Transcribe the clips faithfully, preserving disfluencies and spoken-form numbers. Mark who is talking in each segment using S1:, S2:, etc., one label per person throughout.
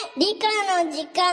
S1: 理科の時間。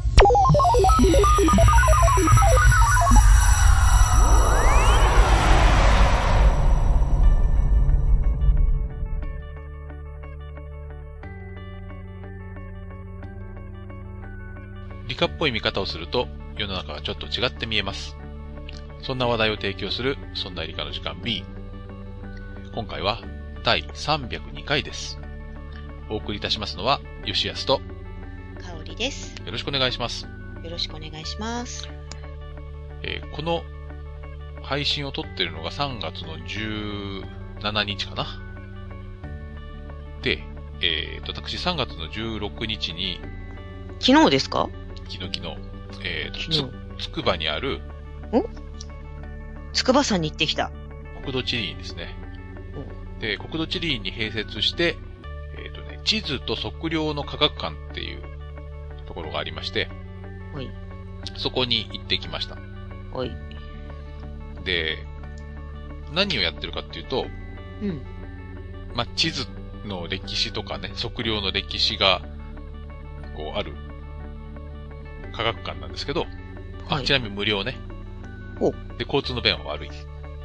S2: 理科っぽい見方をすると世の中はちょっと違って見えます。そんな話題を提供するそんな理科の時間 B。今回はだいさんびゃくにかいです。お送りいたしますのは吉安と
S3: 香織です。
S2: よろしくお願いします。
S3: よろしくお願いします。
S2: えー、この配信を撮っているのがさんがつのじゅうしちにちかな。で、えーと、私さんがつのじゅうろくにちに
S3: 昨日ですか？
S2: 昨日昨日、えーと、
S3: 昨日
S2: つ、つくばにある
S3: お筑波山に行ってきた。
S2: 国土地理院ですね。で、国土地理院に併設して、えっとね、地図と測量の科学館っていうところがありまして、
S3: はい。
S2: そこに行ってきました。
S3: はい。
S2: で、何をやってるかっていうと、
S3: うん。
S2: まあ、地図の歴史とかね、測量の歴史が、こう、ある科学館なんですけど、
S3: はい、
S2: あ、ちなみに無料ね。
S3: お。
S2: で、交通の便は悪い。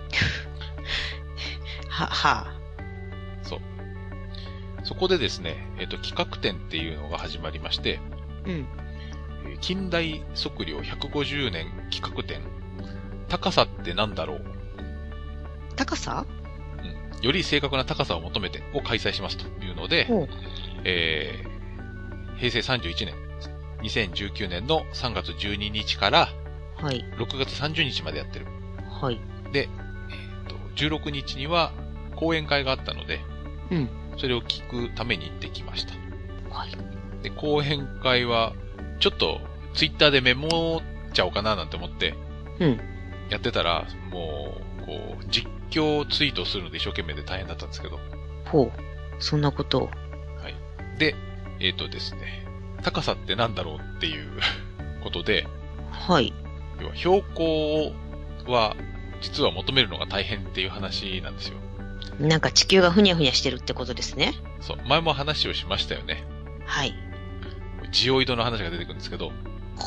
S3: は、はあ。
S2: そう。そこでですね、えっと、企画展っていうのが始まりまして、
S3: うん。
S2: 近代測量ひゃくごじゅうねん企画展、高さってなんだろう？
S3: 高さ？
S2: うん。より正確な高さを求めてを開催しますというので、えー、へいせいさんじゅういちねん、にせんじゅうきゅうねんのさんがつじゅうににちから
S3: はい。
S2: ろくがつさんじゅうにちまでやってる。
S3: はい。
S2: で、えっと、じゅうろくにちには講演会があったので、
S3: うん。
S2: それを聞くために行ってきました。
S3: はい。
S2: で、講演会は、ちょっとツイッターでメモっちゃおうかななんて思って、
S3: うん。
S2: やってたら、もう、こう、実況ツイートするので一生懸命で大変だったんですけど。
S3: ほう。そんなことを。
S2: はい。で、えっとですね、高さってなんだろうっていうことで、
S3: はい。
S2: 要は標高は、実は求めるのが大変っていう話なんですよ。
S3: なんか地球がふにゃふにゃしてるってことですね。
S2: そう。前も話をしましたよね。
S3: はい。
S2: ジオイドの話が出てくるんですけど、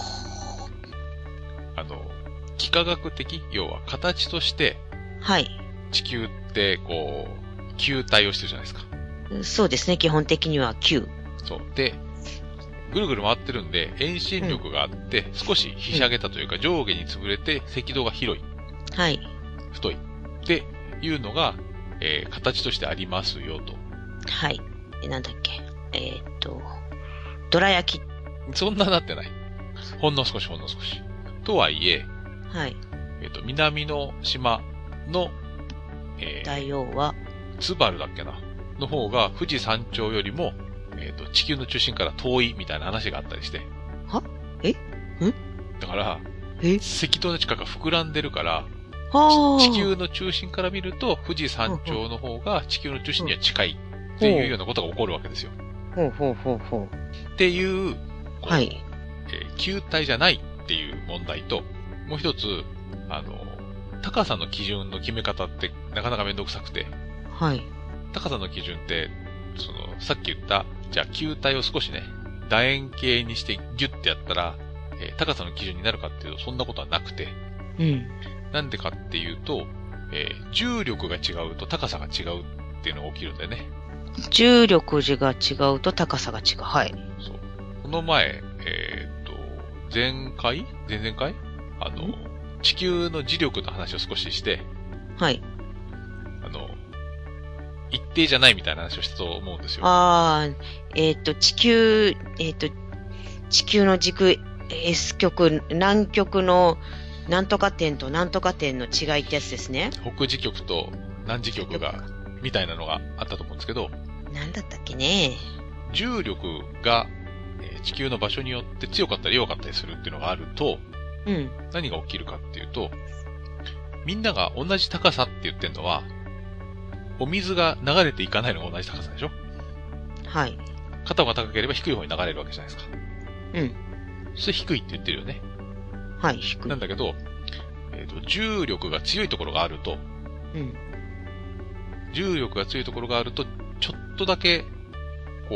S2: あの、幾何学的、要は形として、
S3: はい。
S2: 地球ってこう、球体をしてるじゃないですか。
S3: そうですね。基本的にはきゅう。
S2: そう。で、ぐるぐる回ってるんで、遠心力があって、うん、少しひしゃげたというか、上下に潰れて赤道が広い。
S3: はい。
S2: 太い。っていうのが、えー、形としてありますよと。
S3: はい。なんだっけ。えー、っと、どら焼き。
S2: そんななってない。ほんの少しほんの少し。とはいえ、
S3: はい。
S2: えっと、南の島の、
S3: えー、大王は、
S2: ツバルだっけなの方が富士山頂よりも、えっと、地球の中心から遠いみたいな話があったりして。
S3: は？え？ん？
S2: だから、
S3: え？
S2: 赤道の近くが膨らんでるから、
S3: は
S2: 地球の中心から見ると、富士山頂の方が地球の中心には近いっていうようなことが起こるわけですよ。
S3: ほうほうほうほう。
S2: っていう、
S3: はい。
S2: えー、球体じゃないっていう問題と、もう一つ、あの、高さの基準の決め方ってなかなかめんどくさくて。
S3: はい。
S2: 高さの基準って、その、さっき言った、じゃあ球体を少しね、楕円形にしてギュッてやったら、えー、高さの基準になるかっていうと、そんなことはなくて。
S3: うん。
S2: なんでかっていうと、えー、重力が違うと高さが違うっていうのが起きるんだよね。
S3: 重力が違うと高さが違う。はい。
S2: そう。この前、えー、っと、前回前々回あの、地球の磁力の話を少しして、
S3: はい。
S2: あの、一定じゃないみたいな話をしたと思うんですよ。
S3: ああ、えっ、ー、と、地球、えっ、ー、と、地球の軸 S 極、南極のなんとか点となんとか点の違いってやつですね。
S2: 北磁極と南磁極が、みたいなのがあったと思うんですけど、
S3: なんだったっけね。
S2: 重力が、えー、地球の場所によって強かったり弱かったりするっていうのがあると、
S3: うん。
S2: 何が起きるかっていうと、みんなが同じ高さって言ってんのは、お水が流れていかないのが同じ高さでしょ？
S3: はい。
S2: 肩が高ければ低い方に流れるわけじゃないですか。
S3: うん。
S2: それ低いって言ってるよね。
S3: はい、低い。
S2: なんだけど、えっと、重力が強いところがあると、
S3: うん。
S2: 重力が強いところがあると、ちょっとだけ、こう、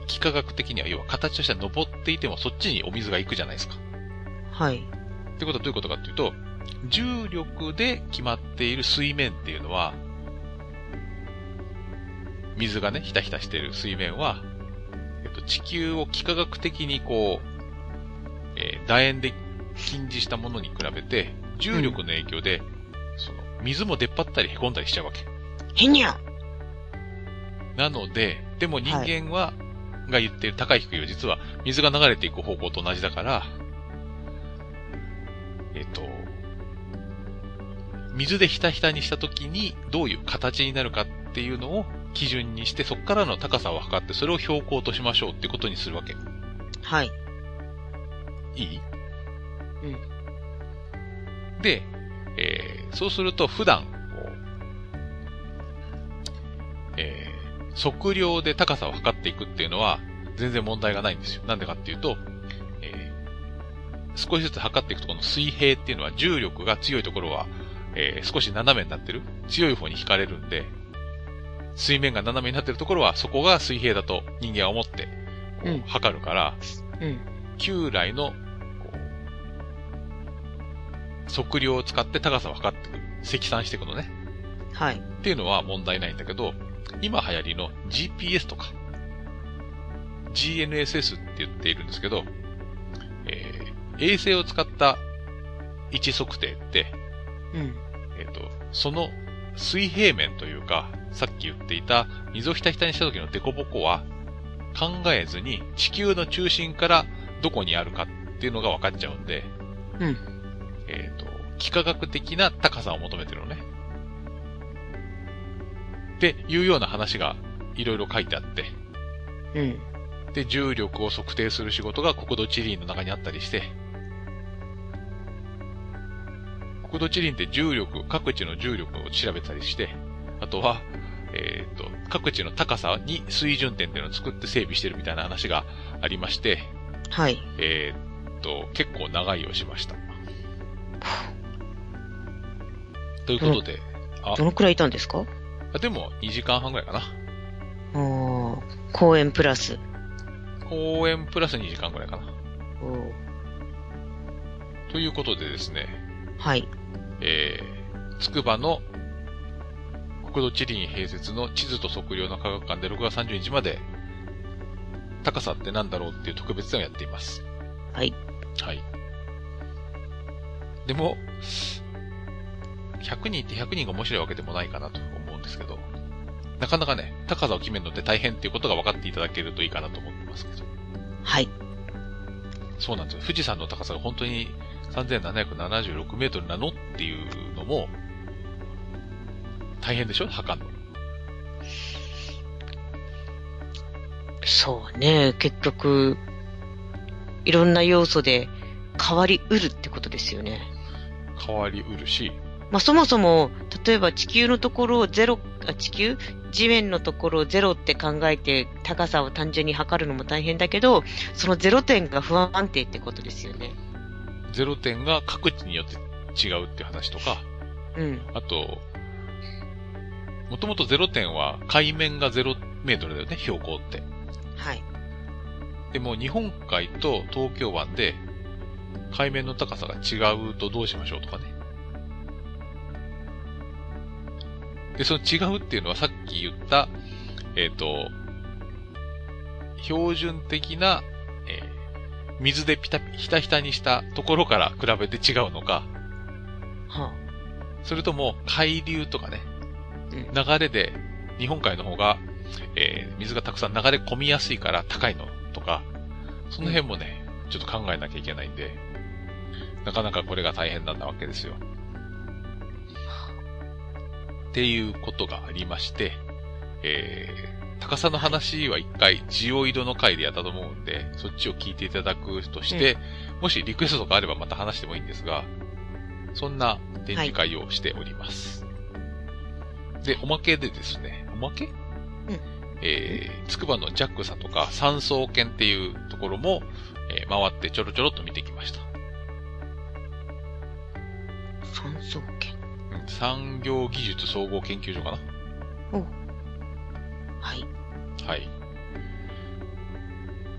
S2: 幾何学的には要は形としては登っていてもそっちにお水が行くじゃないですか。
S3: はい。
S2: ってことはどういうことかっていうと、重力で決まっている水面っていうのは、水がね、ひたひたしている水面は、えっと、地球を幾何学的にこう、えー、楕円で近似したものに比べて、重力の影響で、うん、その、水も出っ張ったり凹んだりしちゃうわけ。
S3: へにゃ
S2: なので、でも人間は、はい、が言っている高い低いは実は水が流れていく方向と同じだから、えっと、水でひたひたにしたときにどういう形になるかっていうのを基準にして、そこからの高さを測って、それを標高としましょうってことにするわけ。
S3: はい。
S2: いい？
S3: うん。
S2: で、えー、そうすると普段、こう、えー、測量で高さを測っていくっていうのは全然問題がないんですよ。なんでかっていうと、えー、少しずつ測っていくとこの水平っていうのは重力が強いところは、えー、少し斜めになってる。強い方に引かれるんで、水面が斜めになってるところはそこが水平だと人間は思ってこう、うん、測るから、
S3: うん、
S2: 旧来のこう測量を使って高さを測っていく、積算していくのね。
S3: はい。
S2: っていうのは問題ないんだけど、今流行りの ジーピーエス とか ジーエヌエスエス って言っているんですけど、えー、衛星を使った位置測定って、
S3: うん、
S2: えっと、その水平面というか、さっき言っていた水をひたひたにした時のデコボコは考えずに地球の中心からどこにあるかっていうのが分かっちゃうんで、
S3: うん、
S2: えっと、幾何学的な高さを求めてるのね。っていうような話がいろいろ書いてあって、
S3: うん、
S2: で、重力を測定する仕事が国土地理院の中にあったりして、国土地理院って重力、各地の重力を調べたりして、あとは、えっと、各地の高さに水準点っていうのを作って整備してるみたいな話がありまして、
S3: はい。
S2: えっと、結構長いをしました。ということで、
S3: あ、どのくらいいたんですか？
S2: あ、でもにじかんはんぐらいかな。
S3: おー、公演プラス。
S2: 公演プラスにじかんぐらいかな。
S3: おー。
S2: ということでですね。
S3: はい。
S2: えー、つくばの国土地理院併設の地図と測量の科学館でろくがつさんじゅうにちまで高さってなんだろうっていう特別展をやっています。
S3: はい。
S2: はい。でも、ひゃくにんってひゃくにんが面白いわけでもないかなと思うんですけど、なかなかね、高さを決めるのって大変っていうことが分かっていただけるといいかなと思ってますけど。
S3: はい。
S2: そうなんですよ。富士山の高さが本当にさんぜんななひゃくななじゅうろくメートルなのっていうのも、大変でしょ？測るの。
S3: そうね。結局、いろんな要素で変わりうるってことですよね。
S2: 変わりうるし。
S3: まあ、そもそも、例えば地球のところをゼロ、あ、地球地面のところをゼロって考えて高さを単純に測るのも大変だけど、そのゼロ点が不安定ってことですよね。
S2: ゼロ点が各地によって違うっていう話とか、
S3: うん。
S2: あと、もともとゼロ点は海面がゼロメートルだよね、標高って。
S3: はい。
S2: でも日本海と東京湾で海面の高さが違うとどうしましょうとかね。で、その違うっていうのはさっき言った、えっと、標準的な、えー、水でピタピ、ひたひたにしたところから比べて違うのか、
S3: はあ、
S2: それとも海流とかね、
S3: うん、
S2: 流れで日本海の方が、えー、水がたくさん流れ込みやすいから高いのとか、その辺もね、うん、ちょっと考えなきゃいけないんで、なかなかこれが大変なんだわけですよ。っていうことがありまして、えー、高さの話は一回ジオイドの回でやったと思うんで、そっちを聞いていただくとして、うん、もしリクエストとかあればまた話してもいいんですが、そんな展示会をしております。はい、で、おまけでですね、おまけ？うん。えー、つくばのジャックさんとか産総研っていうところも、えー、回ってちょろちょろっと見てきました。
S3: 産総研？
S2: 産業技術総合研究所かな。
S3: お、はい。
S2: はい。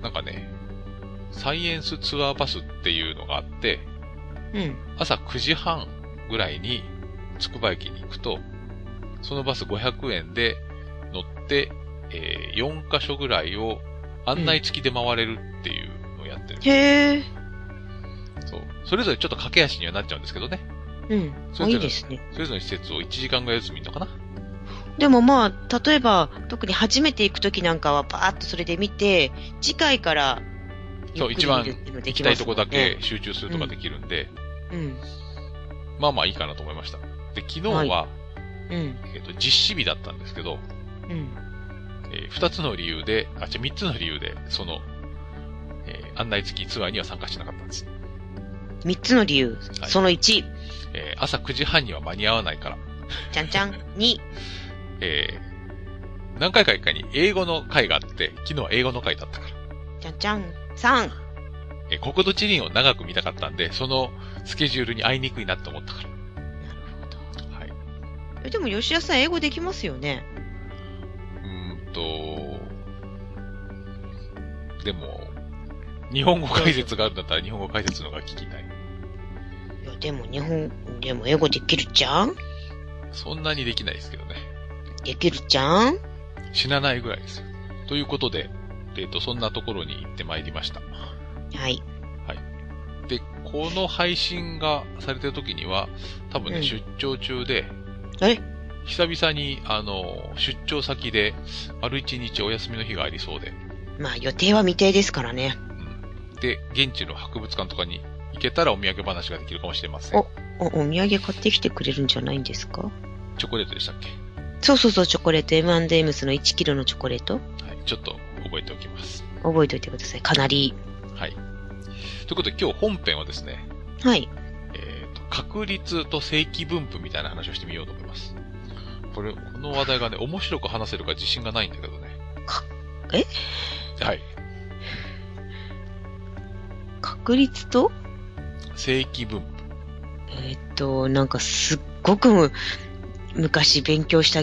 S2: なんかね、サイエンスツアーバスっていうのがあって、
S3: うん。
S2: 朝くじはんぐらいにつくば駅に行くと、そのバスごひゃくえんで乗って、えー、よんカ所ぐらいを案内付きで回れるっていうのをやってる。
S3: へー。
S2: そう。それぞれちょっと駆け足にはなっちゃうんですけどね。
S3: うん。あ、いいですね。
S2: それぞれの施設をいちじかんぐらいずつ見るのかな。
S3: でもまあ、例えば、特に初めて行くときなんかは、パーッとそれで見て、次回から、
S2: そう、一番行きたいとこだけ集中するとかできるんで、
S3: うん。うん、
S2: まあまあいいかなと思いました。で、昨日は、はい、
S3: うん、
S2: えっと、実施日だったんですけど、
S3: うん。
S2: えー、二つの理由で、あ、じゃ三つの理由で、その、えー、案内付きツアーには参加しなかったんです。
S3: 三つの理由。はい、そのいち。
S2: えー、朝くじはんには間に合わないから。
S3: ちゃんちゃん。に。
S2: えー、何回か一回に英語の会があって、昨日は英語の会だったから。
S3: ちゃんちゃん。さん。
S2: えー、国土地理院を長く見たかったんで、そのスケジュールに合いにくいなって思ったから。
S3: なるほど。
S2: はい。
S3: え、でも吉田さん英語できますよね。
S2: うーんと、でも、日本語解説があるんだったら日本語解説の方が聞きたい。
S3: いや、でも日本、でも英語できるじゃん？
S2: そんなにできないですけどね。
S3: できるじゃん？
S2: 死なないぐらいですよ。ということで、えっと、そんなところに行ってまいりました。
S3: はい。
S2: はい。で、この配信がされてる時には、多分ね、うん、出張中で、
S3: え？
S2: 久々に、あの、出張先で、丸一日お休みの日がありそうで。
S3: まあ、予定は未定ですからね。
S2: うん。で、現地の博物館とかに行けたらお土産話ができるかもしれません。
S3: お、お、お土産買ってきてくれるんじゃないんですか？
S2: チョコレートでしたっけ？
S3: そうそうそう、チョコレート。エムアンドエムス のいちキロのチョコレート。はい、
S2: ちょっと覚えておきます。
S3: 覚えておいてください。かなり。
S2: はい。ということで今日本編はですね。
S3: はい。
S2: えっと、確率と正規分布みたいな話をしてみようと思います。これ、この話題がね、面白く話せるか自信がないんだけどね。
S3: か、え？
S2: はい。
S3: 確率と
S2: 正規分布。
S3: えっと、なんかすっごくむ、昔勉強した、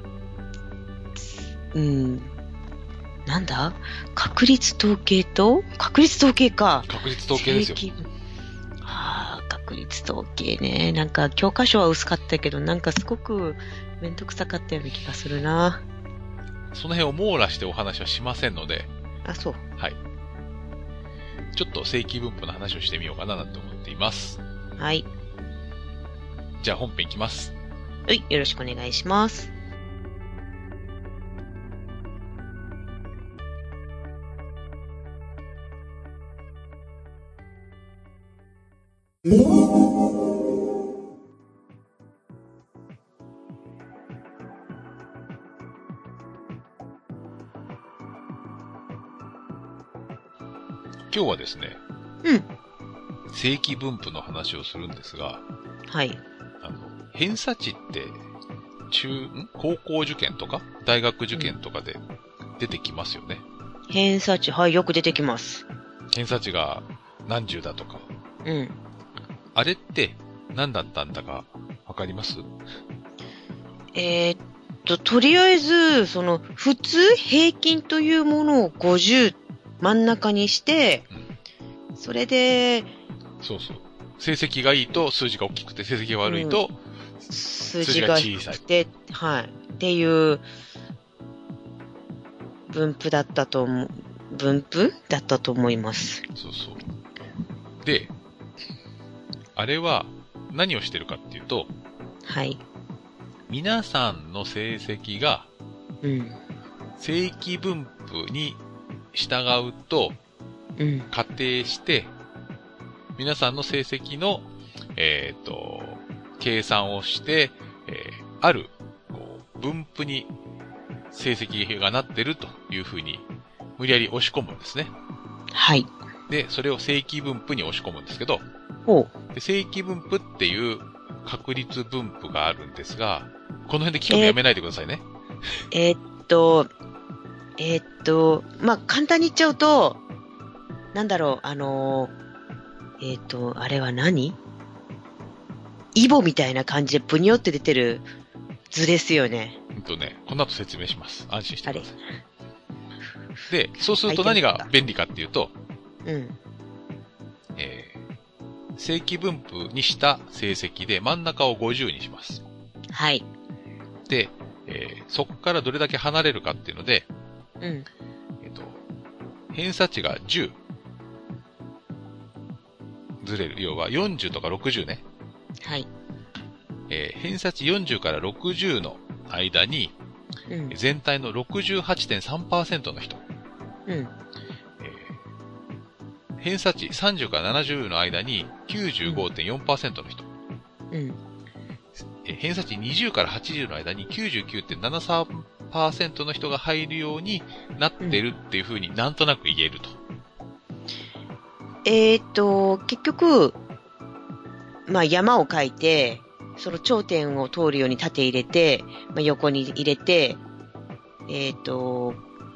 S3: うん、なんだ？確率統計と確率統計か。
S2: 確率統計ですよ。
S3: ああ、確率統計ね。なんか教科書は薄かったけど、なんかすごくめんどくさかったような気がするな。
S2: その辺を網羅してお話はしませんので。
S3: あ、そう。
S2: はい。ちょっと正規分布の話をしてみようかななんて思っています。
S3: はい。
S2: じゃあ本編いきます。
S3: はい、よろしくお願いします。
S2: 今日はですね、
S3: うん。
S2: 正規分布の話をするんですが、
S3: はい。
S2: あの、偏差値って、中、ん高校受験とか大学受験とかで出てきますよね。
S3: うん、偏差値、はい、よく出てきます。
S2: 偏差値が何十だとか。
S3: うん。
S2: あれって何だったんだかわかります？
S3: えー、っと、とりあえず、その、普通、平均というものをごじゅう真ん中にして、うん、それで、
S2: そうそう。成績がいいと数字が大きくて、成績が悪いと、
S3: うん、数字が小さい。で、はい。っていう分布だったと思う、分布だったと思います。
S2: そうそう。で、あれは何をしてるかっていうと、
S3: はい。
S2: 皆さんの成績が、
S3: うん。
S2: 正規分布に従うと、
S3: うん。
S2: 仮定して、皆さんの成績の、えっと、計算をして、えー、ある、こう、分布に成績がなってるというふうに、無理やり押し込むんですね。
S3: はい。
S2: で、それを正規分布に押し込むんですけど、
S3: お
S2: で正規分布っていう確率分布があるんですが、この辺で聞くのやめないでくださいね。
S3: えー、っと、えー、っと、まあ、簡単に言っちゃうと、なんだろう、あのー、えっと、あれは何？イボみたいな感じでブニョって出てる図ですよね。
S2: うんとね、この後説明します。安心してください。 で、そうすると何が便利かっていうと、
S3: うん。
S2: えー、正規分布にした成績で真ん中をごじゅうにします。
S3: はい。
S2: で、えー、そこからどれだけ離れるかっていうので、
S3: うん。
S2: えっと、偏差値がじゅうずれる。要はよんじゅうとかろくじゅうね。
S3: はい。
S2: えー、偏差値よんじゅうからろくじゅうの間に、うん、全体の ろくじゅうはちてんさんパーセント の人。
S3: うん。え
S2: ー、偏差値さんじゅうからななじゅうの間に きゅうじゅうごてんよんパーセント の人。うん。えー、偏差値にじゅうからはちじゅうの間に きゅうじゅうきゅうてんななさんパーセント の人が入るようになってるっていう風になんとなく言えると。
S3: えーっと、結局、まあ山を描いて、その頂点を通るように縦入れて、まあ、横に入れて、えーっと、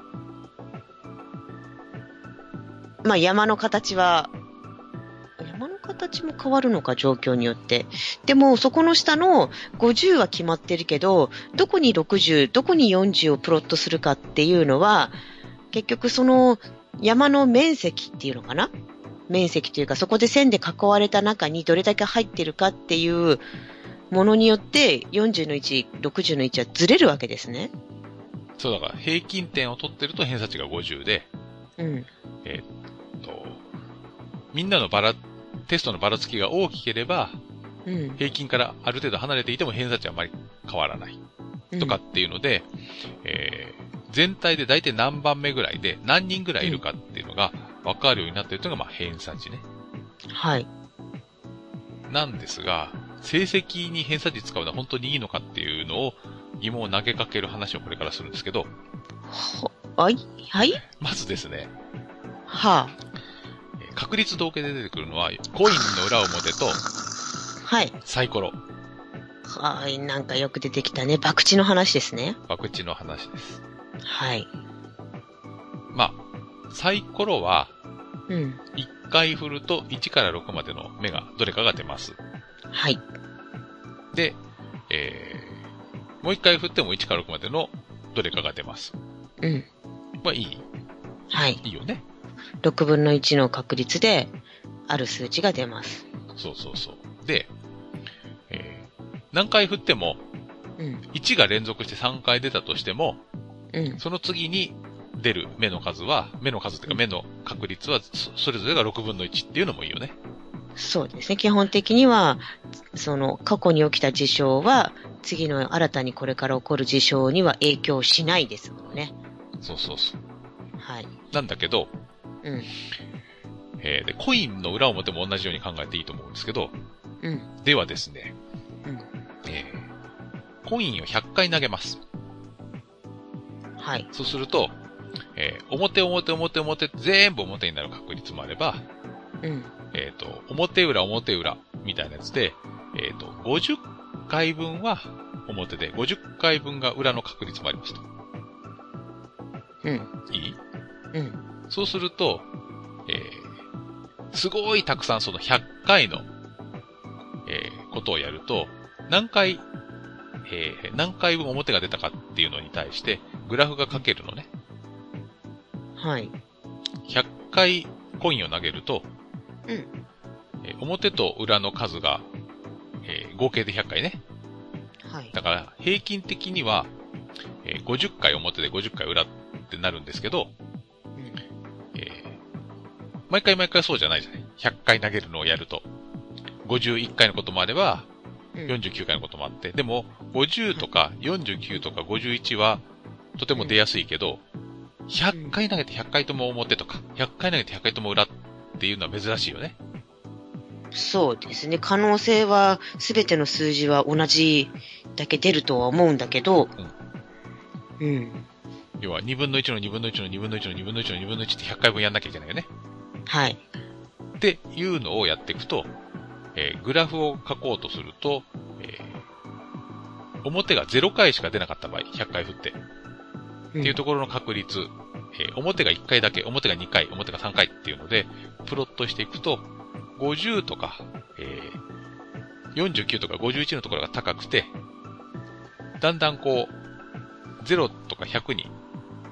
S3: まあ山の形は、山の形も変わるのか、状況によって。でも、そこの下のごじゅうは決まってるけど、どこにろくじゅう、どこによんじゅうをプロットするかっていうのは、結局その山の面積っていうのかな？面積というか、そこで線で囲われた中にどれだけ入ってるかっていうものによって、よんじゅうのいち、ろくじゅうのいちはずれるわけですね。
S2: そうだから、平均点を取ってると偏差値がごじゅうで、
S3: うん。
S2: えー、っと、みんなのバラ、テストのばらつきが大きければ、うん、平均からある程度離れていても偏差値はあまり変わらない。とかっていうので、うん、えー、全体で大体何番目ぐらいで何人ぐらいいるかっていうのが分かるようになっているというのが、まあ、偏差値ね。
S3: はい。
S2: なんですが、成績に偏差値使うのは本当にいいのかっていうのを疑問を投げかける話をこれからするんですけど。
S3: はいはい
S2: まずですね。
S3: はあ。
S2: 確率統計で出てくるのは、コインの裏表と、
S3: はい。
S2: サイコロ。
S3: はい、なんかよく出てきたね。博打の話ですね。
S2: 博打の話です。
S3: はい。
S2: まあ、サイコロは、
S3: うん。
S2: いっかい振るといちからろくまでの目が、どれかが出ます。
S3: はい。
S2: で、えー、もういっかい振ってもいちからろくまでのどれかが出ます。
S3: うん。
S2: まあいい。
S3: はい。
S2: いいよね。
S3: ろくぶんのいちの確率で、ある数値が出ます。
S2: そうそうそう。で、えー、何回振っても、
S3: うん、
S2: いちが連続してさんかい出たとしても、
S3: うん、
S2: その次に出る目の数は、目の数っていうか目の確率は、それぞれがろくぶんのいちっていうのもいいよね。
S3: そうですね。基本的には、その過去に起きた事象は、次の新たにこれから起こる事象には影響しないですもんね。
S2: そうそうそう。
S3: はい。
S2: なんだけど、
S3: うん。
S2: えー、で、コインの裏表も同じように考えていいと思うんですけど、
S3: うん。
S2: ではですね、
S3: うん。
S2: えー、コインをひゃっかい投げます。
S3: はい。
S2: そうすると、えー、表表表表全部表になる確率もあれば、
S3: うん。
S2: えっと、表裏表裏みたいなやつで、えっと、ごじゅっかいぶんは表で、ごじゅっかいぶんが裏の確率もありますと。
S3: うん。
S2: いい？
S3: うん。
S2: そうすると、えー、すごいたくさんそのひゃっかいの、えー、ことをやると、何回、えー、何回分表が出たかっていうのに対して、グラフが書けるのね。
S3: はい。
S2: ひゃっかいコインを投げると、
S3: うん。
S2: えー、表と裏の数が、えー、合計でひゃっかいね。
S3: はい。
S2: だから、平均的には、えー、ごじゅっかい表でごじゅっかい裏ってなるんですけど、
S3: うん、
S2: えー、毎回毎回そうじゃないじゃない。ひゃっかい投げるのをやると。ごじゅういっかいのこともあれば、よんじゅうきゅうかいのこともあって、うん、でも、ごじゅうとかよんじゅうきゅうとかごじゅういちは、とても出やすいけど、ひゃっかい投げてひゃっかいとも表とか、ひゃっかい投げてひゃっかいとも裏っていうのは珍しいよね。
S3: そうですね。可能性は、すべての数字は同じだけ出るとは思うんだけど、うん。うん。
S2: 要は、にぶんのいちのにぶんのいちのにぶんのいちのにぶんのいちのにぶんのいちってひゃっかいぶんやんなきゃいけないよね。
S3: はい。
S2: っていうのをやっていくと、えー、グラフを書こうとすると、えー、表がゼロかいしか出なかった場合、ひゃっかい振って。っていうところの確率、えー、表がいっかいだけ、表がにかい、表がさんかいっていうので、プロットしていくと、ごじゅうとか、えー、よんじゅうきゅうとかごじゅういちのところが高くて、だんだんこう、ゼロとかひゃくに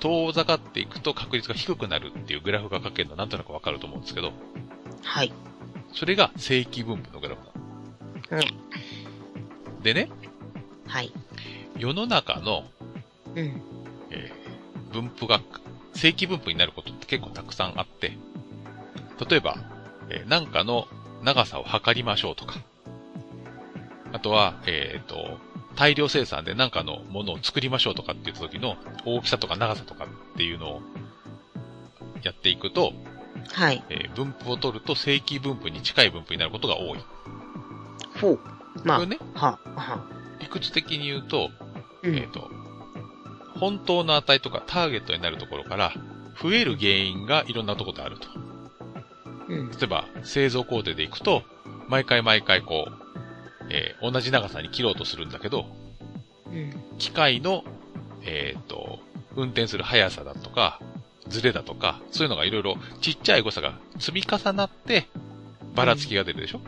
S2: 遠ざかっていくと確率が低くなるっていうグラフが書けるのはなんとなくわかると思うんですけど。
S3: はい。
S2: それが正規分布のグラフなの。うん。でね。
S3: はい。
S2: 世の中の、
S3: うん。
S2: えー、分布が正規分布になることって結構たくさんあって、例えば、えー、なんかの長さを測りましょうとか、あとは、えっと、大量生産で何かのものを作りましょうとかって言った時の大きさとか長さとかっていうのをやっていくと、
S3: はい。
S2: えー、分布を取ると正規分布に近い分布になることが多い。
S3: ほう。まあ。
S2: これね、
S3: は、は。
S2: 理屈的に言うと、
S3: うん、
S2: えっと、本当の値とかターゲットになるところから増える原因がいろんなところであると。
S3: うん、
S2: 例えば、製造工程でいくと、毎回毎回こう、えー、同じ長さに切ろうとするんだけど、
S3: うん、
S2: 機械の、えっと、運転する速さだとか、ズレだとか、そういうのがいろいろちっちゃい誤差が積み重なって、ばらつきが出るでしょ、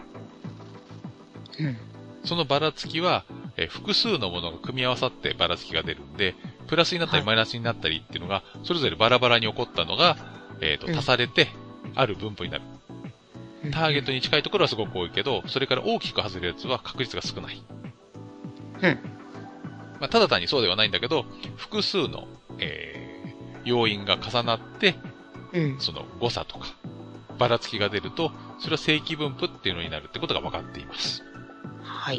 S3: うん、
S2: そのばらつきは、えー、複数のものが組み合わさってばらつきが出るんで、プラスになったりマイナスになったりっていうのが、それぞれバラバラに起こったのが、えっと、足されて、ある分布になる。ターゲットに近いところはすごく多いけど、それから大きく外れるやつは確率が少ない。
S3: うん。
S2: まあ、ただ単にそうではないんだけど、複数の、えー、要因が重なって、
S3: うん、
S2: その誤差とか、ばらつきが出ると、それは正規分布っていうのになるってことが分かっています。
S3: はい。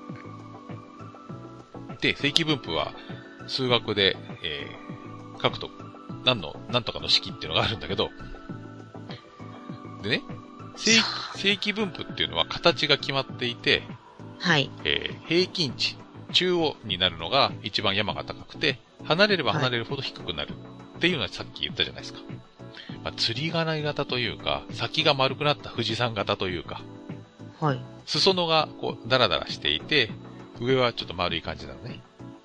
S2: で、正規分布は、数学で、えー、書くと、何の、何とかの式っていうのがあるんだけど、でね、正, 正規分布っていうのは形が決まっていて、
S3: はい。
S2: えー、平均値、中央になるのが一番山が高くて、離れれば離れるほど低くなるっていうのはさっき言ったじゃないですか。まあ、釣り鐘型というか、先が丸くなった富士山型というか、
S3: はい。
S2: 裾野がこうダラダラしていて、上はちょっと丸い感じなのね。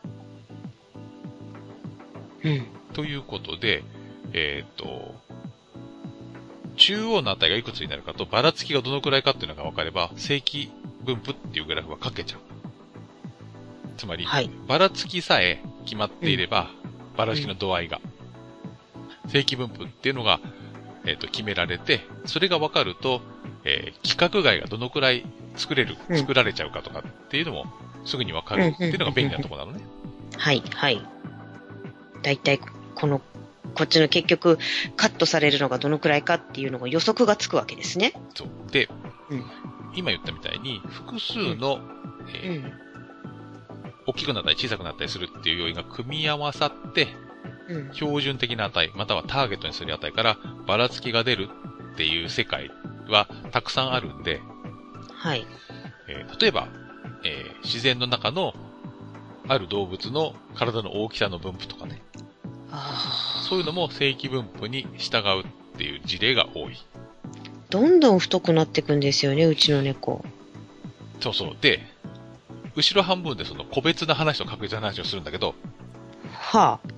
S3: うん。
S2: ということで、えっと、中央の値がいくつになるかと、ばらつきがどのくらいかっていうのが分かれば、正規分布っていうグラフは書けちゃう。つまり、はい、ばらつきさえ決まっていれば、うん、ばらつきの度合いが、うん、正規分布っていうのが、えっと、決められて、それが分かると、えー、規格外がどのくらい作れる、うん、作られちゃうかとかっていうのも、すぐに分かるっていうのが便利なところなのね。
S3: はい、はい。だいたい、この、こっちの結局、カットされるのがどのくらいかっていうのが予測がつくわけですね。
S2: そう。で、
S3: うん、
S2: 今言ったみたいに、複数の、うんえーうん、大きくなったり小さくなったりするっていう要因が組み合わさって、うん、標準的な値、またはターゲットにする値からばらつきが出るっていう世界はたくさんあるんで、
S3: はい。
S2: えー、例えば、えー、自然の中のある動物の体の大きさの分布とかね。
S3: あ
S2: そういうのも正規分布に従うっていう事例が多い。
S3: どんどん太くなっていくんですよね、うちの猫。
S2: そうそう。で、後ろ半分でその個別な話と確率の話をするんだけど。
S3: はあ。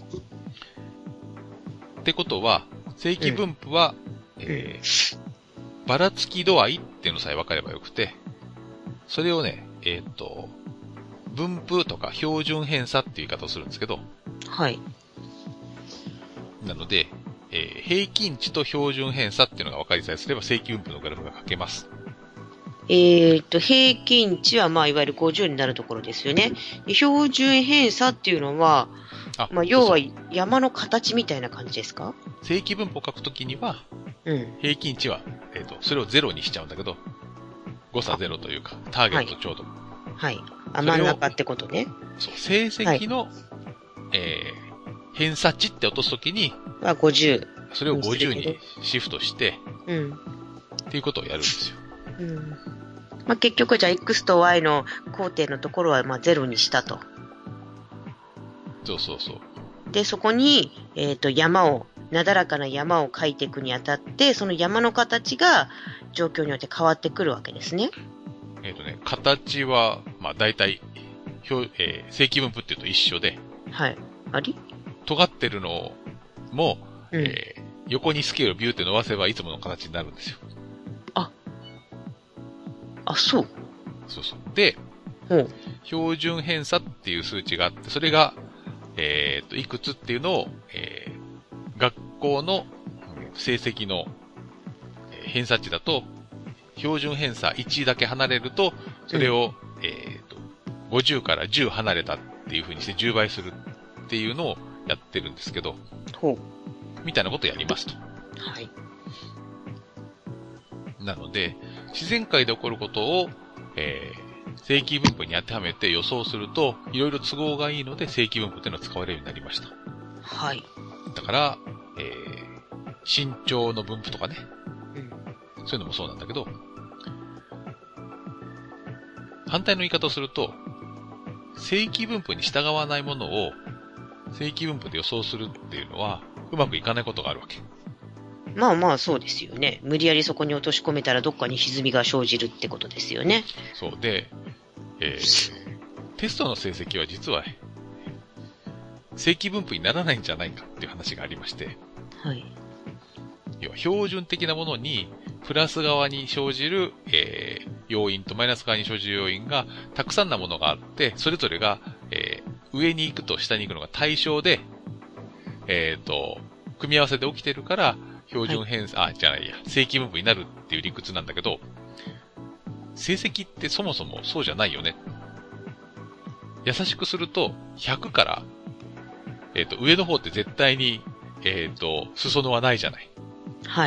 S2: ってことは、正規分布は、うんえー、ばらつき度合いっていうのさえ分かればよくて、それをね、えっと、分布とか標準偏差っていう言い方をするんですけど。
S3: はい。
S2: なので、えー、平均値と標準偏差っていうのが分かりさえすれば正規分布のグラフが書けます。
S3: えっと、平均値は、まあ、いわゆるごじゅうになるところですよね。標準偏差っていうのは、あまあ、要は山の形みたいな感じですか？
S2: 正規分布を書くときには、
S3: うん、
S2: 平均値は、えっと、それをゼロにしちゃうんだけど、誤差ゼロというか、ターゲットちょうど。
S3: はい。はい、あ、真ん中ってことね。
S2: そう、成績の、はい、えー、偏差値って落とすときに、
S3: はごじゅう。
S2: それをごじゅうにシフトして、
S3: うん。
S2: っていうことをやるんですよ。
S3: うん。まあ、結局じゃあ X と Y の工程のところはまあゼロにしたと。
S2: そうそうそう。
S3: で、そこに、えっと、山を、なだらかな山を描いていくにあたって、その山の形が状況によって変わってくるわけですね。
S2: えっとね、形は、まあ大体、表、えー、正規分布っていうと一緒で。
S3: はい。あり？
S2: 尖ってるのも、
S3: うん、
S2: えー、横にスケールをビューって伸ばせばいつもの形になるんですよ。
S3: あ、あ、そう。
S2: そうそう。で、
S3: ほう。
S2: 標準偏差っていう数値があって、それが、 えっと、いくつっていうのを、えー、学校の成績の偏差値だと、標準偏差いちだけ離れると、それを、うん、えっと、ごじゅうからじゅう離れたっていう風にしてじゅうばいするっていうのをやってるんですけど、
S3: ほう。
S2: みたいなことをやりますと。
S3: はい。
S2: なので、自然界で起こることを、えー、正規分布に当てはめて予想すると、いろいろ都合がいいので正規分布っていうのを使われるようになりました。
S3: はい。
S2: だから、えー、身長の分布とかね、
S3: うん、
S2: そういうのもそうなんだけど、反対の言い方をすると、正規分布に従わないものを正規分布で予想するっていうのは、うまくいかないことがあるわけ。
S3: まあまあそうですよね。無理やりそこに落とし込めたらどっかに歪みが生じるってことですよね。
S2: そうで、えー、テストの成績は実は正規分布にならないんじゃないかっていう話がありまして、
S3: はい。
S2: 要は標準的なものにプラス側に生じる、えー、要因とマイナス側に生じる要因がたくさんなものがあって、それぞれが、えー、上に行くと下に行くのが対象で、えっと、組み合わせで起きてるから、標準偏差、はい、あ、じゃないや、正規分布になるっていう理屈なんだけど、成績ってそもそもそうじゃないよね。優しくすると、ひゃくから、えっと、上の方って絶対に、えっと、裾野はないじゃない。
S3: はい。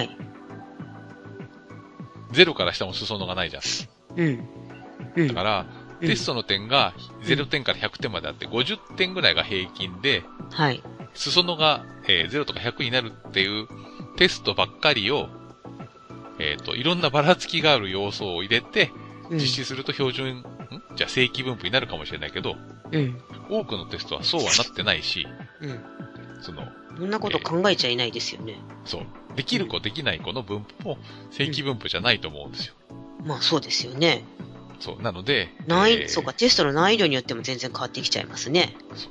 S2: ゼロから下も裾野がないじゃん。
S3: うん。うん、
S2: だから、うん、テストの点がゼロてんからひゃくてんまであって、ごじゅってんぐらいが平均で、
S3: はい。
S2: 裾野が、えー、ゼロとかひゃくになるっていうテストばっかりを、えっと、いろんなばらつきがある要素を入れて、実施すると標準、うん、んじゃあ正規分布になるかもしれないけど、
S3: うん。
S2: 多くのテストはそうはなってないし、
S3: うん。
S2: その、
S3: そんなこと考えちゃいないですよね。
S2: えー、そう。できる子、できない子の分布も正規分布じゃないと思うんですよ。
S3: うん、まあそうですよね。
S2: そう。なので、
S3: 難易、
S2: えー、
S3: そうか、テストの難易度によっても全然変わってきちゃいますね。
S2: そう。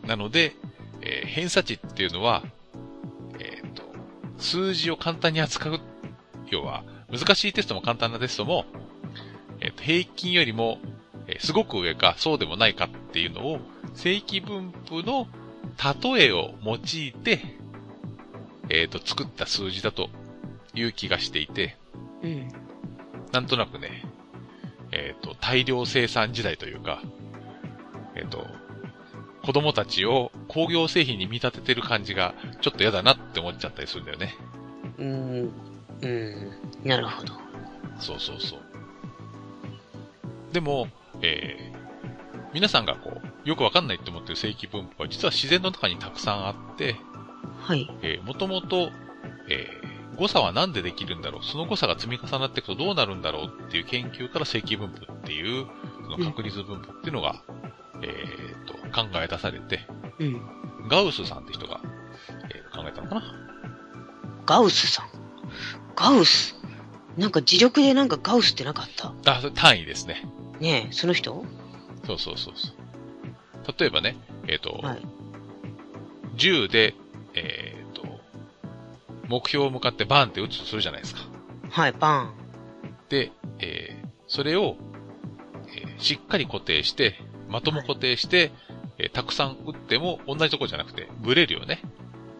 S2: なので、えー、偏差値っていうのは、えっと、数字を簡単に扱う、要は、難しいテストも簡単なテストも、えっと、平均よりも、えー、すごく上か、そうでもないかっていうのを、正規分布の例えを用いて、えっと、作った数字だという気がしていて、
S3: うん。
S2: なんとなくね、えっと、大量生産時代というか、えっと、子供たちを工業製品に見立ててる感じがちょっと嫌だなって思っちゃったりするんだよね。
S3: うーん。うん。なるほど。
S2: そうそうそう。でも、えー、皆さんがこう、よくわかんないって思ってる正規分布は実は自然の中にたくさんあって、
S3: はい。
S2: えー、もともと、えー、誤差はなんでできるんだろう、その誤差が積み重なっていくとどうなるんだろうっていう研究から正規分布っていう、その確率分布っていうのが、うん、えーと、考え出されて、
S3: うん。
S2: ガウスさんって人が、えー、考えたのかな。
S3: ガウスさん。ガウス。なんか磁力でなんかガウスってなかった？
S2: あ、単位ですね。
S3: ねえ、その人？
S2: そうそうそうそう。例えばね、えっと、
S3: はい、
S2: じゅうで、えっと、目標を向かってバーンって打つとするじゃないですか。
S3: はい、バーン。
S2: で、えー、それを、えー、しっかり固定して、的も固定して、はい、えー、たくさん打っても同じとこじゃなくて、ブレるよね。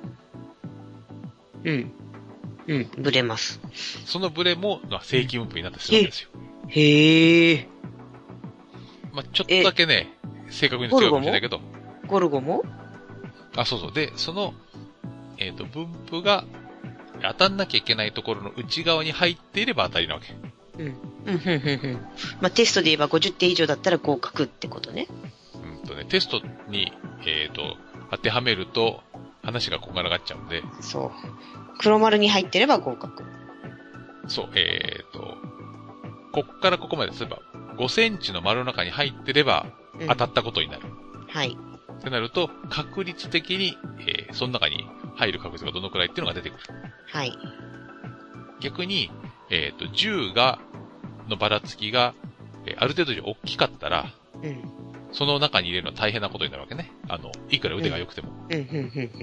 S3: うん。うん、ブレます。
S2: そのブレも、まあ、正規分布になってするんですよ。
S3: へえ。
S2: まあ、ちょっとだけね、正確に強いかもしれないけど。
S3: ゴルゴも？
S2: あ、そうそう。で、その、えっと、分布が当たんなきゃいけないところの内側に入っていれば当たりなわけ。
S3: うん。うん、ふんふんふん。まあ、テストで言えばごじゅってん以上だったら合格ってことね。
S2: うんとね、テストに、えっと、当てはめると、話がこんがらがっちゃうんで。
S3: そう。黒丸に入ってれば合格。
S2: そう、えっと、こっからここまで、例えば、ごセンチの丸の中に入ってれば、当たったことになる。
S3: うん、はい。
S2: ってなると、確率的に、えー、その中に入る確率がどのくらいっていうのが出てくる。
S3: はい。
S2: 逆に、えっと、じゅうが、のばらつきが、えー、ある程度以上大きかったら、
S3: うん。
S2: その中に入れるのは大変なことになるわけね。あの、いくら腕が良くても。
S3: うん、うん、うん、うん。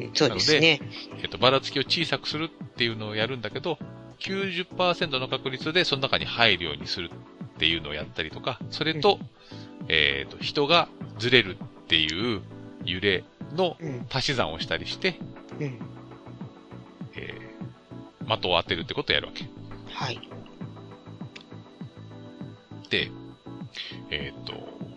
S3: そうですね。
S2: なので、えっと、ばらつきを小さくするっていうのをやるんだけど、きゅうじゅっパーセント の確率でその中に入るようにするっていうのをやったりとか、それと、うん、えっと、人がずれるっていう揺れの足し算をしたりして、
S3: うん。
S2: えー、的を当てるってことをやるわけ。
S3: はい。
S2: で、えっと、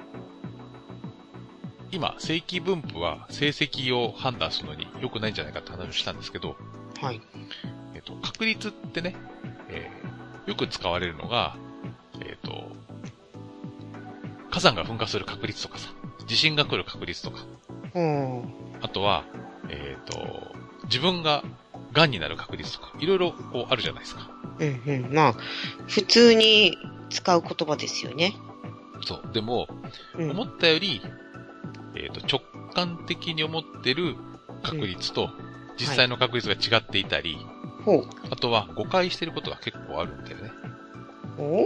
S2: 今、正規分布は成績を判断するのに良くないんじゃないかって話をしたんですけど、
S3: はい。
S2: えっと、確率ってね、えー、よく使われるのが、えっと、火山が噴火する確率とかさ、地震が来る確率とか、
S3: うん。
S2: あとは、えっと、自分が癌になる確率とか、いろいろこうあるじゃないですか。
S3: うんうん。まあ、普通に使う言葉ですよね。
S2: そう。でも、
S3: うん、
S2: 思ったより、えっと、直感的に思ってる確率と、実際の確率が違っていたり、
S3: ほう。
S2: あとは誤解してることが結構あるんだよね。
S3: お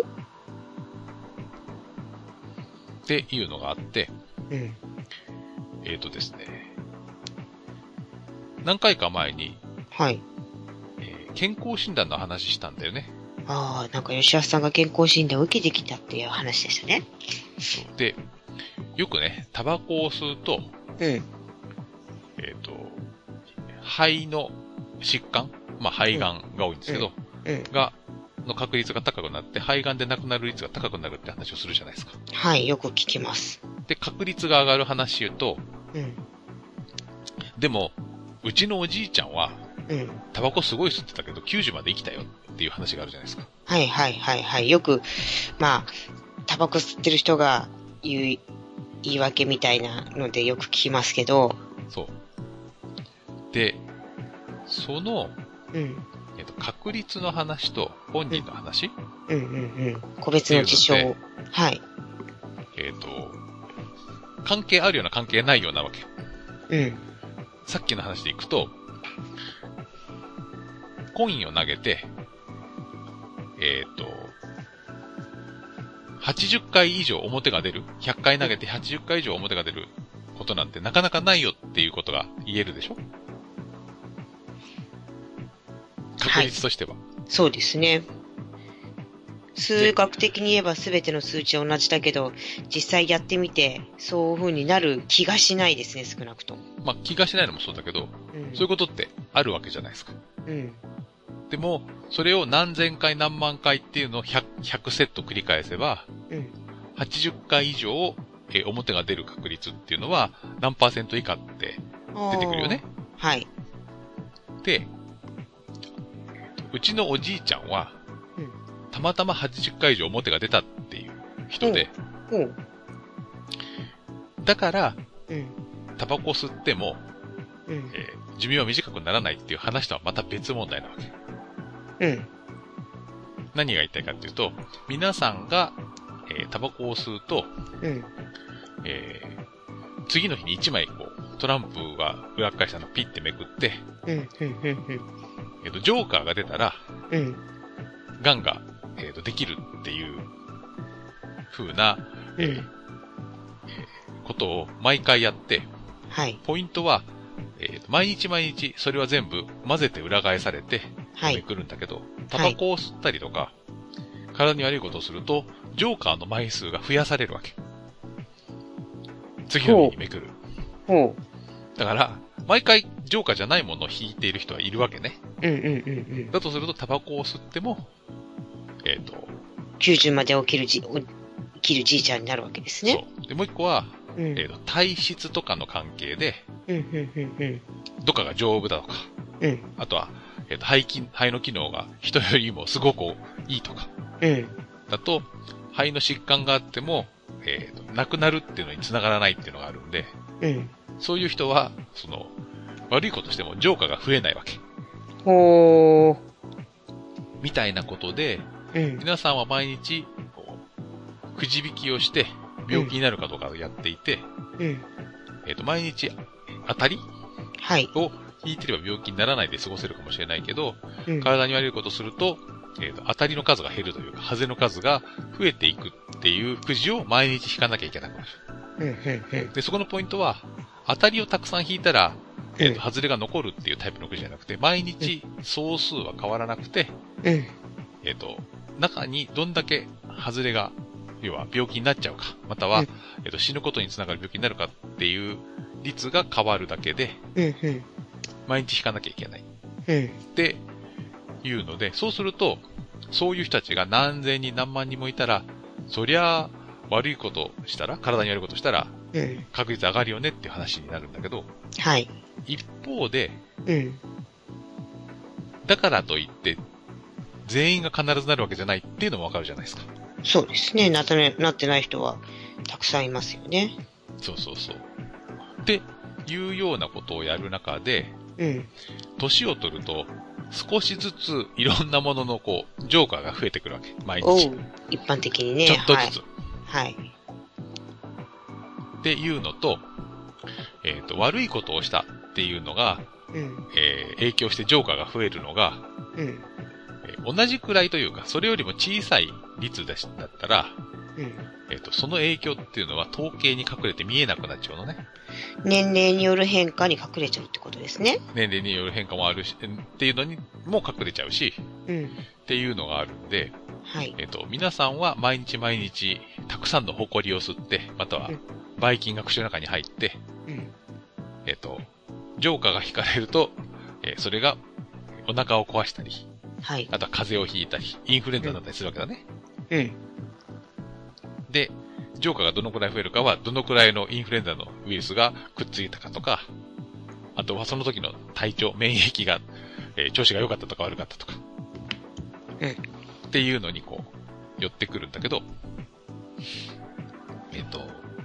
S2: っていうのがあって、
S3: うん。
S2: えっとですね、何回か前に、
S3: はい。
S2: えー健康診断の話したんだよね。
S3: ああ、なんか吉橋さんが健康診断を受けてきたっていう話でしたね。
S2: そうで、よくね、タバコを吸うと、
S3: うん。
S2: えっと、肺の疾患、まあ肺がんが多いんですけど、
S3: うん。
S2: が、の確率が高くなって、肺がんで亡くなる率が高くなるって話をするじゃないですか。
S3: はい、よく聞きます。
S2: で、確率が上がる話言うと、
S3: うん。
S2: でも、うちのおじいちゃんは、
S3: うん。
S2: タバコすごい吸ってたけど、きゅうじゅうまで生きたよっていう話があるじゃないですか。
S3: はいはいはいはい。よく、まあ、タバコ吸ってる人が言う言い訳みたいなのでよく聞きますけど。
S2: そう。で、その、
S3: うん。
S2: えっと、確率の話と本人の話、
S3: うん、うんうんうん個別の事象。はい。
S2: えっと、関係あるような関係ないようなわけ。
S3: うん。
S2: さっきの話でいくと、コインを投げて、えっと、はちじゅっかい以上表が出る ?ひゃっ 回投げてはちじゅっかい以上表が出ることなんてなかなかないよっていうことが言えるでしょ？確率としては。はい、
S3: そうですね。数学的に言えば全ての数値は同じだけど、実際やってみて、そういう風になる気がしないですね、少なくとも。
S2: まあ、気がしないのもそうだけど、うん、そういうことってあるわけじゃないですか。
S3: うん。
S2: でも、それを何千回何万回っていうのを ひゃく, ひゃくセット繰り返せば、うん、はちじゅっかい以上、えー、表が出る確率っていうのは何パーセント以下って出てくるよね。
S3: はい。
S2: で、うちのおじいちゃんは、うん、たまたまはちじゅっかい以上表が出たっていう人で、うんうん、だから、うん、タバコ吸っても、うんえー、寿命は短くならないっていう話とはまた別問題なわけ。うん。何が言いたいかっていうと、皆さんが、えー、タバコを吸うと、うんえー、次の日にいちまいこうトランプが裏返したのをピッてめくって、うんうんうんうんえーと、ジョーカーが出たら、うん、ガンが、えーと、できるっていう風な、えーうんえー、ことを毎回やって、はい、ポイントは、えーと、毎日毎日それは全部混ぜて裏返されて、めくるんだけど、はい、タバコを吸ったりとか、はい、体に悪いことをすると、ジョーカーの枚数が増やされるわけ。次の日にめくる。ほう。だから、毎回ジョーカーじゃないものを引いている人はいるわけね。うんうんうんうん。だとすると、タバコを吸っても、えっ、ー、と、
S3: きゅうじゅうまで起きるじ、起きるじいちゃんになるわけですね。
S2: そう。で、もう一個は、うん、えっ、ー、と、体質とかの関係で、うんうんうんうん、どっかが丈夫だとか、うん、あとは、えっ、ー、と、肺筋、肺の機能が人よりもすごくいいとか、うん、だと、肺の疾患があっても、えっ、ー、と、亡くなるっていうのに繋がらないっていうのがあるんで、うん、そういう人は、その、悪いことしても浄化が増えないわけ。ほー。みたいなことで、うん、皆さんは毎日、こう、くじ引きをして、病気になるかどうかをやっていて、うん、えっ、ー、と、毎日、当たりはい。を引いてれば病気にならないで過ごせるかもしれないけど、うん、体に悪いことをすると、えっ、ー、と、当たりの数が減るというか、ハゼの数が増えていくっていうくじを毎日引かなきゃいけなくなる。うんうんうん、で、そこのポイントは、当たりをたくさん引いたら、えっ、ー、と、ハズレが残るっていうタイプのくじじゃなくて、毎日総数は変わらなくて、うん、えっ、ー、と、中にどんだけハズレが、要は病気になっちゃうか、または、うん、えっ、ー、と、死ぬことにつながる病気になるかっていう率が変わるだけで、
S3: うんうん。
S2: 毎日引かなきゃいけない。
S3: うん。
S2: っていうので、そうすると、そういう人たちが何千人何万人もいたら、そりゃ、悪いことしたら、体に悪いことしたら、
S3: うん。
S2: 確率上がるよねっていう話になるんだけど、
S3: はい。
S2: 一方で、
S3: うん。
S2: だからといって、全員が必ずなるわけじゃないっていうのもわかるじゃないですか。
S3: そうですね。なってない、なってない人はたくさんいますよね。
S2: そうそうそう。っていうようなことをやる中で、
S3: うん。
S2: 年を取ると、少しずついろんなもののこう、ジョーカーが増えてくるわけ。毎日。
S3: おう。一般的にね。
S2: ちょっとずつ。
S3: はい。はい。
S2: っていうのと、えっと、悪いことをしたっていうのが、
S3: うん。
S2: えー影響してジョーカーが増えるのが、
S3: うん。
S2: えー同じくらいというか、それよりも小さい率だしだったら、
S3: うん。
S2: えっと、その影響っていうのは統計に隠れて見えなくなっちゃうのね。
S3: 年齢による変化に隠れちゃうってことですね。
S2: 年齢による変化もあるし、っていうのにも隠れちゃうし、
S3: うん。
S2: っていうのがあるんで、
S3: はい。
S2: えっと、皆さんは毎日毎日、たくさんの埃を吸って、または
S3: うん、
S2: ばい菌が口の中に入って、
S3: うん。
S2: えっと、ジョーカーが引かれると、えーそれがお腹を壊したり、
S3: はい。
S2: あとは風邪をひいたり、インフルエンザになったりするわけだね。
S3: うん。
S2: で、ジョーカーがどのくらい増えるかは、どのくらいのインフルエンザのウイルスがくっついたかとか、あとはその時の体調、免疫が、えー調子が良かったとか悪かったとか、
S3: うん。
S2: っていうのにこう、寄ってくるんだけど、えっと、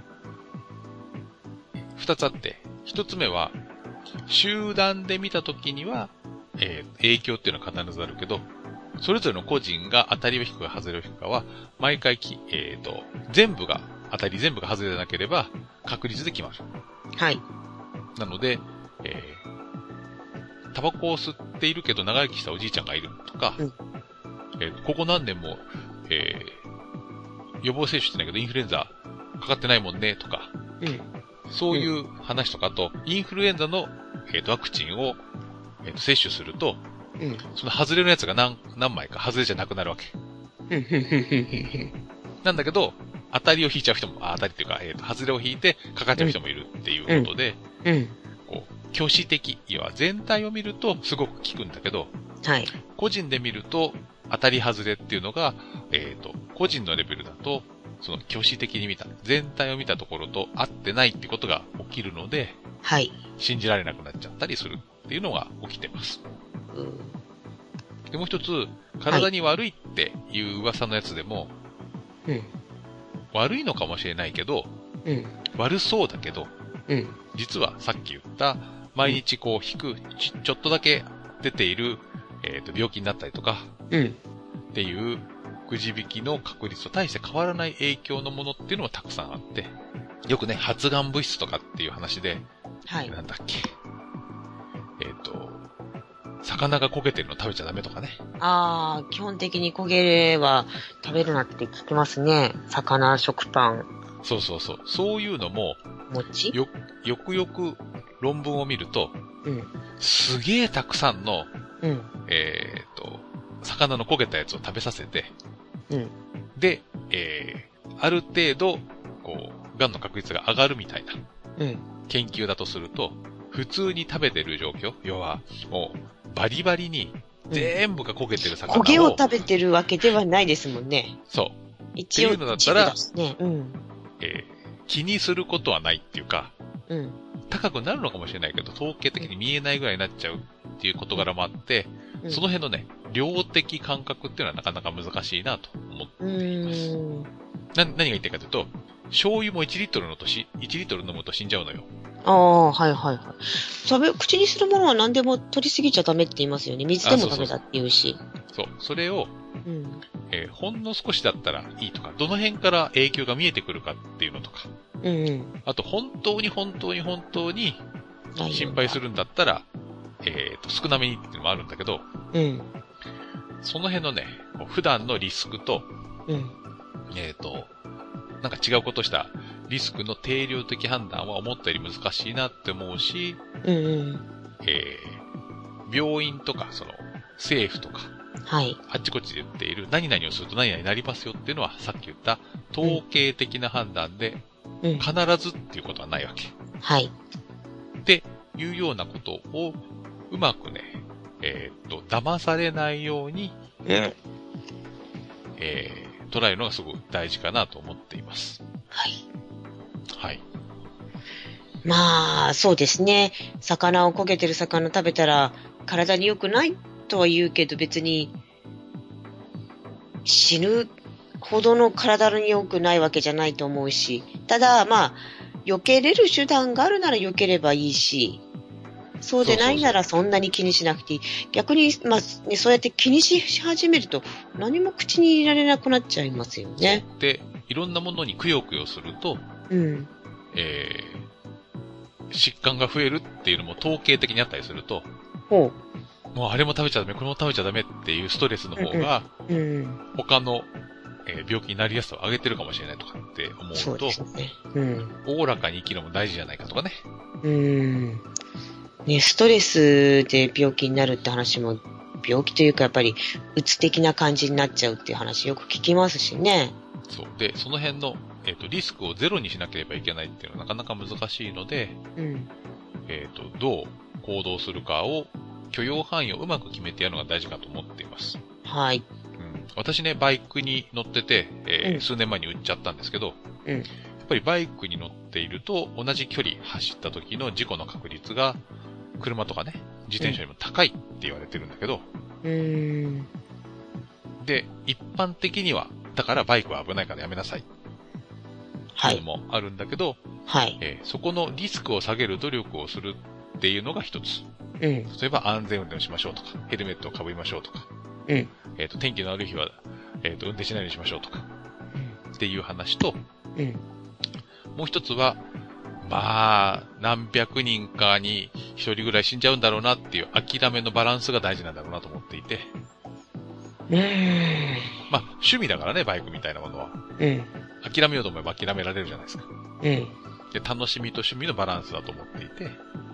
S2: 二つあって、一つ目は、集団で見た時には、えー影響っていうのは必ずあるけど、それぞれの個人が当たりを引くか外れを引くかは、毎回き、えっと、全部が当たり全部が外れなければ、確率で決まる。
S3: はい。
S2: なので、えー、タバコを吸っているけど長生きしたおじいちゃんがいるとか、
S3: うん
S2: えーここ何年も、えー、予防接種してないけどインフルエンザかかってないもんねとか、
S3: うん。
S2: そういう話とかと、インフルエンザの、えーとワクチンを、えーと接種すると、
S3: うん。
S2: その外れのやつが何、何枚か外れじゃなくなるわけ。
S3: うん。ふんふんふんふんふん。
S2: なんだけど、当たりを引いちゃう人も、あ当たりっていうか、えーと、外れを引いてかかっちゃう人もいるっていうことで、
S3: うん。
S2: こう、挙手的、要は全体を見るとすごく効くんだけど、
S3: はい。
S2: 個人で見ると当たり外れっていうのが、えっと、個人のレベルだと、その挙手的に見た、全体を見たところと合ってないってことが起きるので、
S3: はい。
S2: 信じられなくなっちゃったりするっていうのが起きてます。
S3: うん。
S2: で、もう一つ、体に悪いっていう噂のやつでも、
S3: うん。
S2: 悪いのかもしれないけど、
S3: うん。
S2: 悪そうだけど、
S3: うん。
S2: 実はさっき言った、毎日こう引く、ちちょっとだけ出ている、えっと、病気になったりとか、
S3: うん。
S2: っていうくじ引きの確率と大して変わらない影響のものっていうのもたくさんあって、よくね、発がん物質とかっていう話で、
S3: はい。
S2: なんだっけ、えっ、と、魚が焦げてるの食べちゃダメとかね。
S3: ああ、基本的に焦げは食べるなって聞きますね。魚、食パン、
S2: そうそうそう。そういうのも、
S3: 餅。
S2: よ、よくよく論文を見ると、
S3: うん。
S2: すげえたくさんの、
S3: うん。
S2: えっ、と、魚の焦げたやつを食べさせて、
S3: うん。
S2: で、えー、ある程度、こう、癌の確率が上がるみたいな
S3: うん。
S2: 研究だとすると、普通に食べてる状況、要は、もう、バリバリに、全部が焦げてる魚を、
S3: 焦げを食べてるわけではないですもんね。
S2: そう、
S3: 一応、
S2: っていうのだったら
S3: 一部すね。うん。
S2: えー気にすることはないっていうか、
S3: うん。
S2: 高くなるのかもしれないけど、統計的に見えないぐらいになっちゃうっていう事柄もあって、
S3: うん、
S2: その辺のね、量的感覚っていうのはなかなか難しいなと思って
S3: うーん。
S2: な、何が言いたいかというと、醤油もいちリットルのとし、いちリットル飲むと死んじゃうのよ。
S3: ああ、はいはいはい。食べ、口にするものは何でも取りすぎちゃダメって言いますよね。水でもダメだって言うし。
S2: そう。それを、
S3: うん。
S2: えーほんの少しだったらいいとか、どの辺から影響が見えてくるかっていうのとか、
S3: うんうん。
S2: あと本当に本当に本当に心配するんだったら、えっと、少なめにっていうのもあるんだけど、
S3: うん。
S2: その辺のね、こう普段のリスクと、
S3: うん。
S2: えっと、なんか違うことしたリスクの定量的判断は思ったより難しいなって思うし、
S3: うんうん。
S2: えー、病院とか、その、政府とか、
S3: はい。
S2: あっちこっちで言っている何々をすると何々になりますよっていうのはさっき言った統計的な判断で
S3: うん。
S2: 必ずっていうことはないわけ。
S3: はい。
S2: いうようなことをうまくね、えー、っと、騙されないように、
S3: うん。
S2: えー、捉えるのがすごく大事かなと思っています。
S3: はい。
S2: はい。
S3: まあ、そうですね。魚を焦げてる魚食べたら体に良くないとは言うけど別に死ぬほどの体に良くないわけじゃないと思うし、ただまあ、避けれる手段があるなら避ければいいし、そうでないならそんなに気にしなくていい。そうそうそう。逆に、まあ、ね、そうやって気にし始めると何も口に入れられなくなっちゃいますよね。
S2: で、いろんなものにくよくよすると、
S3: うん。
S2: えー、疾患が増えるっていうのも統計的にあったりすると、
S3: ほ
S2: う。もうあれも食べちゃダメ、これも食べちゃダメっていうストレスの方が、
S3: うんうんうん、
S2: 他の、えー、病気になりやすさを上げてるかもしれないとかって思うと、
S3: そうですね。うん。
S2: おおらかに生きるのも大事じゃないかとかね。
S3: うん。ね、ストレスで病気になるって話も、病気というかやっぱり、うつ的な感じになっちゃうっていう話よく聞きますしね。
S2: そう。で、その辺の、えっと、リスクをゼロにしなければいけないっていうのはなかなか難しいので、
S3: うん。
S2: えっと、どう行動するかを、許容範囲をうまく決めてやるのが大事かと思っています。
S3: はい。
S2: うん、私ね、バイクに乗ってて、えーうん、数年前に売っちゃったんですけど、
S3: うん、や
S2: っぱりバイクに乗っていると、同じ距離走った時の事故の確率が、車とかね、自転車よりも高いって言われてるんだけど、
S3: うーん、
S2: で、一般的には、だからバイクは危ないからやめなさい。はい。いうのもあるんだけど、
S3: はい。
S2: えー、そこのリスクを下げる努力をするっていうのが一つ。
S3: うん。
S2: 例えば安全運転をしましょうとか、ヘルメットをかぶりましょうとか、
S3: うん。
S2: えっと、天気の悪い日は、えっと、運転しないようにしましょうとか、うん、っていう話と、
S3: うん。
S2: もう一つは、まあ、何百人かに一人ぐらい死んじゃうんだろうなっていう諦めのバランスが大事なんだろうなと思っていて。
S3: うーん。
S2: まあ、趣味だからね、バイクみたいなものは。
S3: うん。
S2: 諦めようと思えば諦められるじゃないですか。
S3: うん。
S2: で、楽しみと趣味のバランスだと思っていて。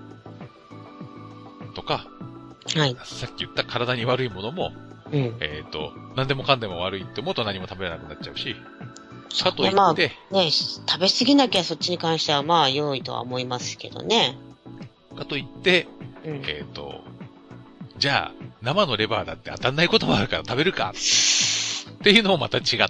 S2: とか、
S3: はい。
S2: さっき言った体に悪いものも、
S3: うん、
S2: えっと、何でもかんでも悪いって思うと何も食べれなくなっちゃうし、
S3: かといって、まあ、ね、食べ過ぎなきゃそっちに関してはまあ良いとは思いますけどね。
S2: かといって、うん、えっと、じゃあ、生のレバーだって当たんないこともあるから食べるかっていうのもまた違って、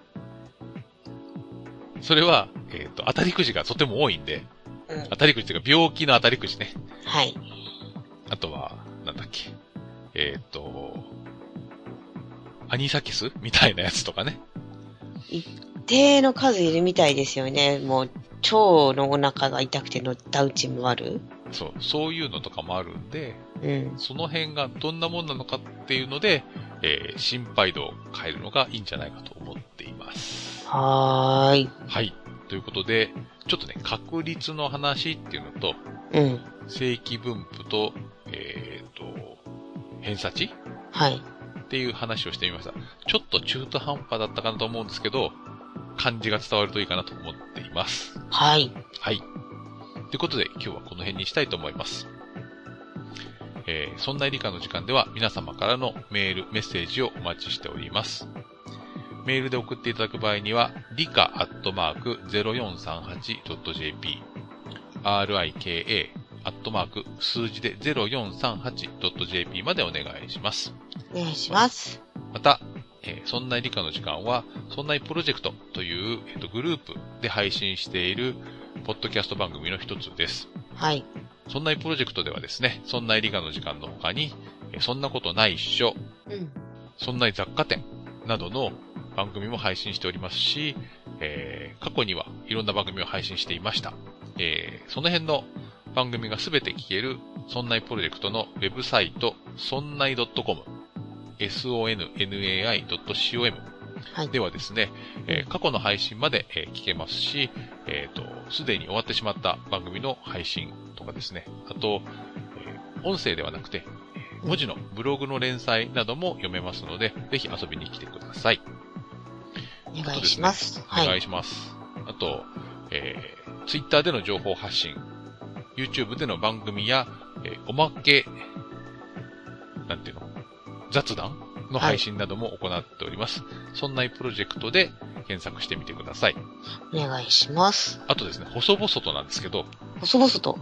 S2: それは、えっと、当たりくじがとても多いんで、うん、当たりくじというか病気の当たりくじね。
S3: はい。
S2: あとは、なんだっけ。えっと、アニサキスみたいなやつとかね。
S3: 一定の数いるみたいですよね。もう、腸のお腹が痛くて乗ったうちもある。
S2: そう、そういうのとかもあるんで、
S3: うん、
S2: その辺がどんなもんなのかっていうので、えー、心配度を変えるのがいいんじゃないかと思っています。
S3: はーい。
S2: はい。ということで、ちょっとね、確率の話っていうのと、
S3: うん、
S2: 正規分布と、えっと、偏差値
S3: はい。
S2: っていう話をしてみました。ちょっと中途半端だったかなと思うんですけど、感じが伝わるといいかなと思っています。
S3: はい。
S2: はい。ということで、今日はこの辺にしたいと思います。えー、そんな理科の時間では皆様からのメール、メッセージをお待ちしております。メールで送っていただく場合には、理科アットマーク ゼロよんさんはちドットジェーピー、アールアイケーエー アットマーク数字で ゼロよんさんはちドットジェーピー までお願いします。
S3: お願いします。
S2: また、えー、そんな理科の時間は、そんなプロジェクトという、えーと、グループで配信しているポッドキャスト番組の一つです。
S3: はい。
S2: そんなプロジェクトではですね、そんな理科の時間の他に、えー、そんなことないっしょ、
S3: うん、
S2: そんな雑貨店などの番組も配信しておりますし、えー、過去にはいろんな番組を配信していました。えー、その辺の番組がすべて聞ける、そんないプロジェクトのウェブサイト、そんない .com、エスオーエヌエヌエーアイドットコム
S3: はい、
S2: ではですね、えー、過去の配信まで、えー、聞けますし、えっと、すでに終わってしまった番組の配信とかですね、あと、えー、音声ではなくて、文字のブログの連載なども読めますので、ぜひ遊びに来てください。
S3: お願いします。
S2: ね、お願いします。はい、あと、えー、Twitter での情報発信、YouTube での番組や、えー、おまけ、なんていうの、雑談の配信なども行っております。はい、そんなプロジェクトで検索してみてください。
S3: お願いします。
S2: あとですね、細々となんですけど、
S3: 細々と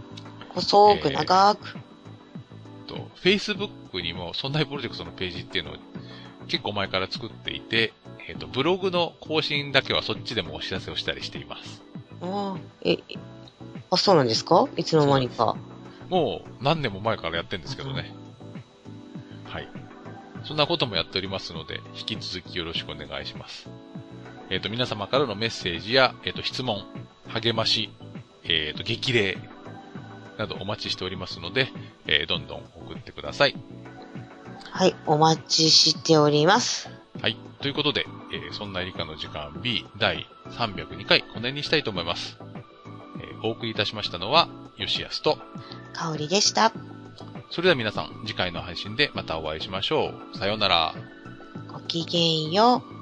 S3: 細く長く。
S2: えー、と、Facebook にも、そんなプロジェクトのページっていうのを結構前から作っていて、えっ、ー、と、ブログの更新だけはそっちでもお知らせをしたりしています。
S3: ああ、え、あ、そうなんですか？いつの間にか。
S2: もう何年も前からやってるんですけどね。はい。そんなこともやっておりますので、引き続きよろしくお願いします。えっ、ー、と、皆様からのメッセージや、えっ、ー、と、質問、励まし、えっ、ー、と、激励などお待ちしておりますので、えー、どんどん送ってください。
S3: はい、お待ちしております。
S2: はい。ということで、えー、そんな理科の時間 B だいさんびゃくにかい、この辺にしたいと思います。えー、お送りいたしましたのは、よしやすと、
S3: かおりでした。
S2: それでは皆さん、次回の配信でまたお会いしましょう。さようなら。
S3: ごきげんよう。